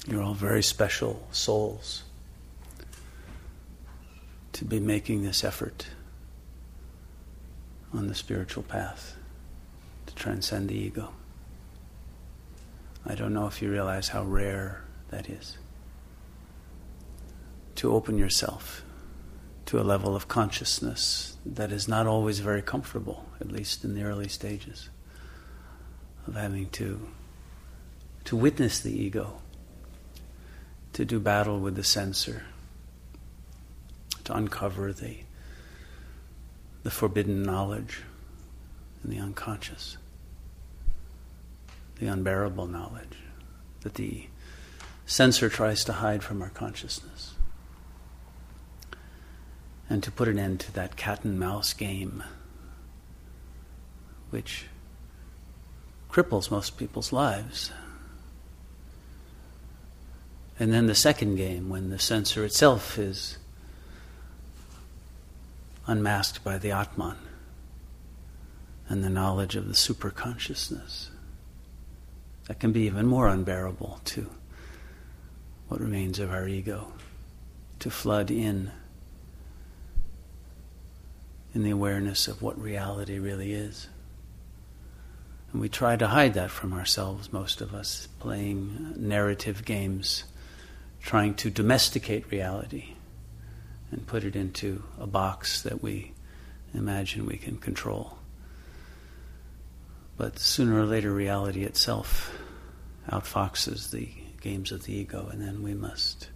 You're all very special souls to be making this effort on the spiritual path to transcend the ego. I don't know if you realize how rare that is. To open yourself to a level of consciousness that is not always very comfortable, at least in the early stages, of having to witness the ego, to do battle with the censor, to uncover the forbidden knowledge and the unconscious, the unbearable knowledge that the censor tries to hide from our consciousness, and to put an end to that cat and mouse game which cripples most people's lives. And then the second game, when the censor itself is unmasked by the Atman and the knowledge of the superconsciousness, that can be even more unbearable to what remains of our ego, to flood in the awareness of what reality really is. And we try to hide that from ourselves, most of us, playing narrative games, trying to domesticate reality and put it into a box that we imagine we can control. But sooner or later, reality itself outfoxes the games of the ego, and then we must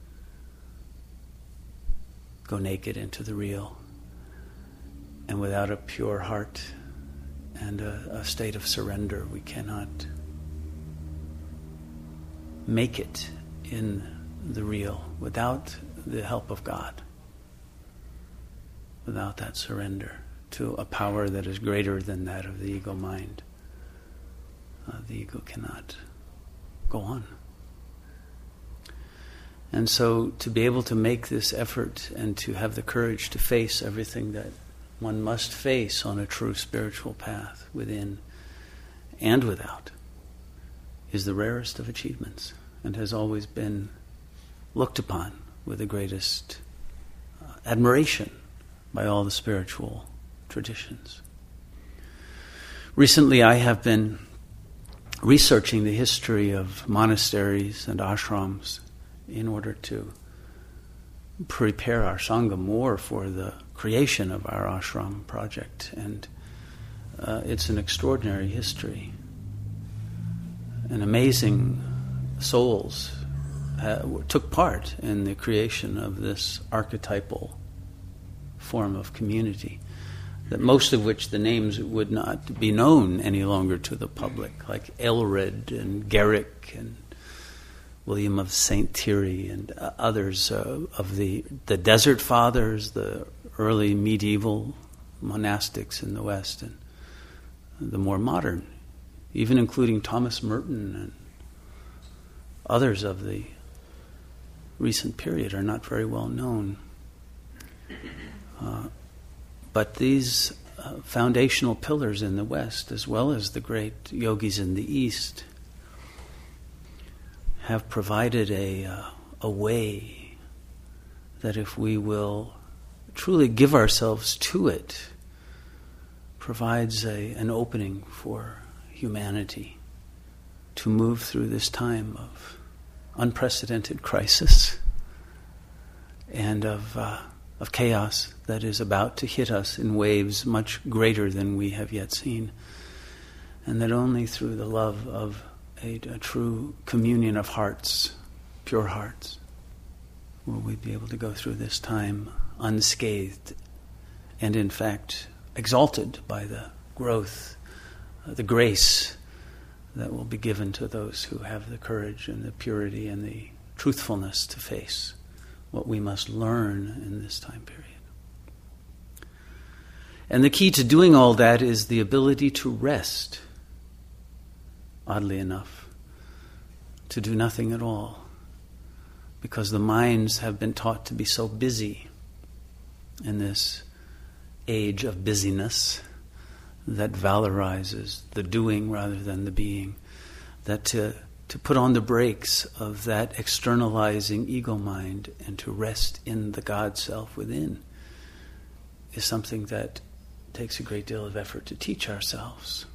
go naked into the real. And without a pure heart and a state of surrender, we cannot make it in the real without the help of God, without that surrender to a power that is greater than that of the ego mind. The ego cannot go on. And so to be able to make this effort and to have the courage to face everything that one must face on a true spiritual path, within and without, is the rarest of achievements and has always been looked upon with the greatest admiration by all the spiritual traditions. Recently I have been researching the history of monasteries and ashrams in order to prepare our Sangha more for the creation of our ashram project. And it's an extraordinary history. And amazing souls took part in the creation of this archetypal form of community, that most of which the names would not be known any longer to the public, like Aelred and Garrick and William of St. Thierry and others of the Desert Fathers, the early medieval monastics in the West, and the more modern, even including Thomas Merton and others of the recent period, are not very well known. But these foundational pillars in the West, as well as the great yogis in the East, have provided a way that, if we will truly give ourselves to it, provides an opening for humanity to move through this time of unprecedented crisis and of chaos that is about to hit us in waves much greater than we have yet seen, and that only through the love of a true communion of hearts, pure hearts, will we be able to go through this time unscathed and, in fact, exalted by the growth, the grace that will be given to those who have the courage and the purity and the truthfulness to face what we must learn in this time period. And the key to doing all that is the ability to rest, oddly enough, to do nothing at all, because the minds have been taught to be so busy in this age of busyness that valorizes the doing rather than the being, that to to put on the brakes of that externalizing ego mind and to rest in the God self within is something that takes a great deal of effort to teach ourselves.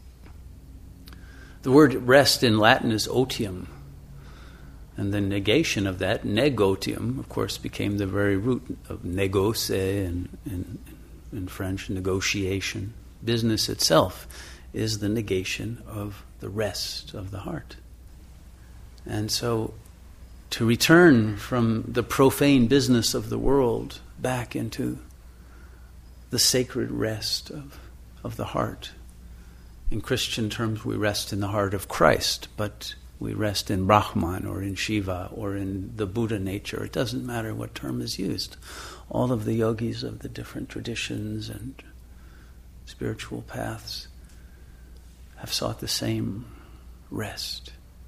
The word rest in Latin is otium, and the negation of that, negotium, of course, became the very root of négoce in French, negotiation. Business itself is the negation of the rest of the heart. And so to return from the profane business of the world back into the sacred rest of the heart. In Christian terms, we rest in the heart of Christ, but we rest in Brahman or in Shiva or in the Buddha nature. It doesn't matter what term is used. All of the yogis of the different traditions and spiritual paths have sought the same rest.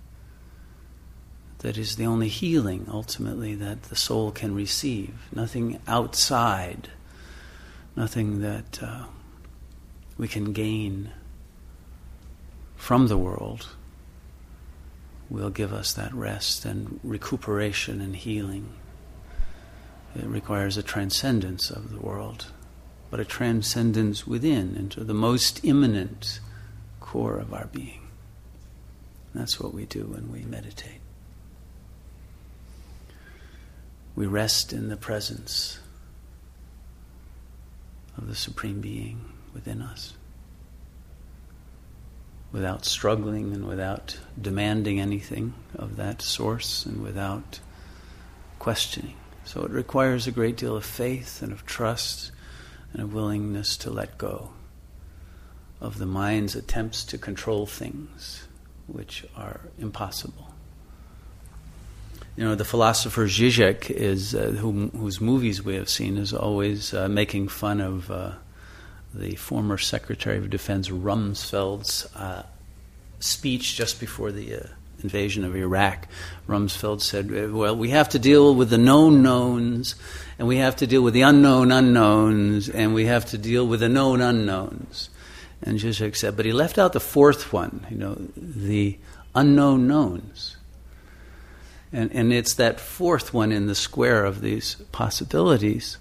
That is the only healing, ultimately, that the soul can receive. Nothing outside, nothing that we can gain from the world will give us that rest and recuperation and healing. It requires a transcendence of the world, but a transcendence within, into the most immanent core of our being. That's what we do when we meditate. We rest in the presence of the Supreme Being within us, without struggling and without demanding anything of that source and without questioning. So it requires a great deal of faith and of trust and a willingness to let go of the mind's attempts to control things which are impossible. You know, the philosopher Zizek is, whose movies we have seen, is always making fun of the former Secretary of Defense Rumsfeld's speech just before the invasion of Iraq. Rumsfeld said, well, we have to deal with the known knowns, and we have to deal with the unknown unknowns, and we have to deal with the known unknowns. And Zizek said, but he left out the fourth one, the unknown knowns. And it's that fourth one in the square of these possibilities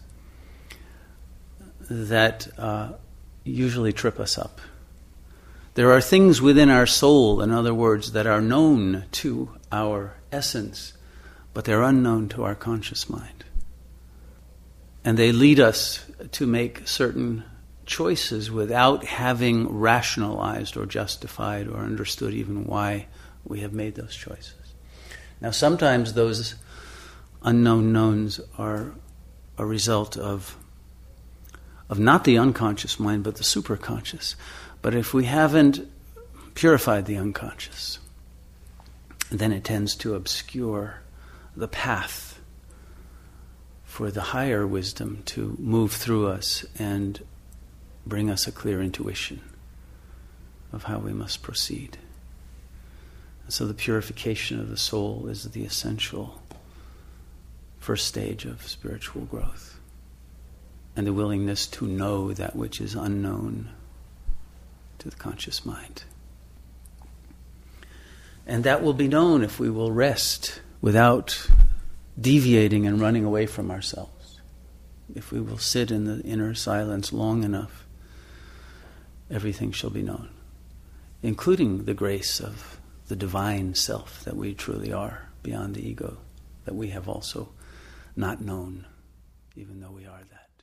that usually trip us up. There are things within our soul, in other words, that are known to our essence, but they're unknown to our conscious mind. And they lead us to make certain choices without having rationalized or justified or understood even why we have made those choices. Now, sometimes those unknown knowns are a result of not the unconscious mind, but the superconscious. But if we haven't purified the unconscious, then it tends to obscure the path for the higher wisdom to move through us and bring us a clear intuition of how we must proceed. And so the purification of the soul is the essential first stage of spiritual growth. And the willingness to know that which is unknown to the conscious mind. And that will be known if we will rest without deviating and running away from ourselves. If we will sit in the inner silence long enough, everything shall be known, including the grace of the divine self that we truly are beyond the ego, that we have also not known, even though we are that.